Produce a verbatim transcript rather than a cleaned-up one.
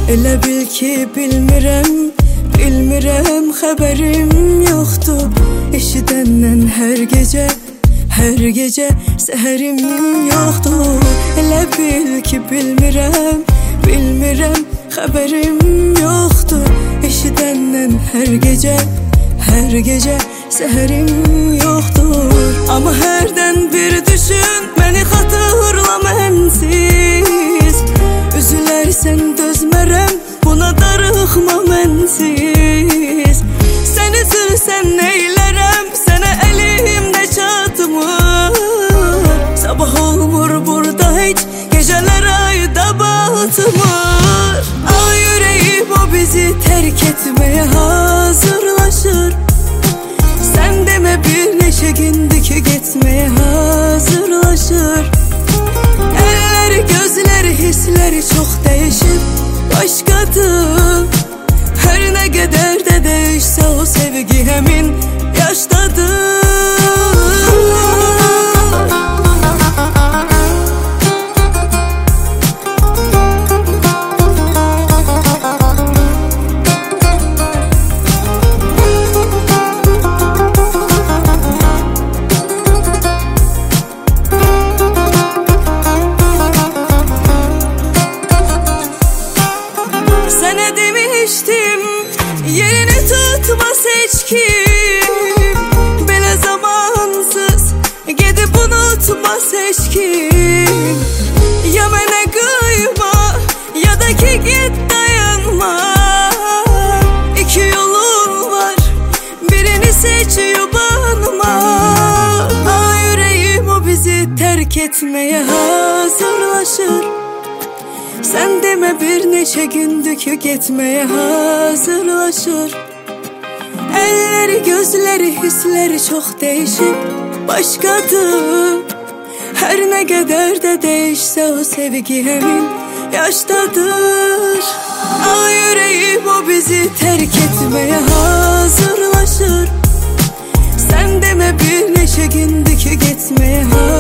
Elə bil ki bilmirəm, bilmirəm, xəbərim yoxdur. Eşidəndən hər gecə, hər gecə səhərim yoxdur. Elə bil ki bilmirəm, bilmirəm, xəbərim yoxdur. Eşidəndən hər gecə, hər gecə səhərim yoxdur. Amma hərdən bir düşün, məni xatırla mənsiz. Üzülərsən dözmərəm, buna darıxma mənsiz. Sən üzülsən neylərəm, sənə əlimdə çatmır. Sabah olmur burada heç, gecələr ayda batmır. Ay ürəyim o bizi tərk etməyə hazırlaşır. Sən demə bir neçə gündür ki getməyə hazırlaşır. Əlləri, gözləri, hissləri çox dəyişib başqadır. Hər nə qədər də dəyişsə o sevgi həmin yaşdadır. Sənə demişdim, yerini tutmaz heç kim. Belə zamansız gedib unutmaz heç kim. Ya mənə qıyma, ya da ki git dayanma. İki yolun var, birini seç yubanma. Ay ürəyim o bizi tərk etməyə hazırlaşır. Sən demə bir neçə gündür ki getməyə hazırlaşır. Əlləri, gözləri, hissləri çox dəyişib başqadır. Hər nə qədər də dəyişsə o sevgi həmin yaşdadır. Ay ürəyim o bizi tərk etməyə hazırlaşır. Sən demə bir neçə gündür ki getməyə hazırlaşır.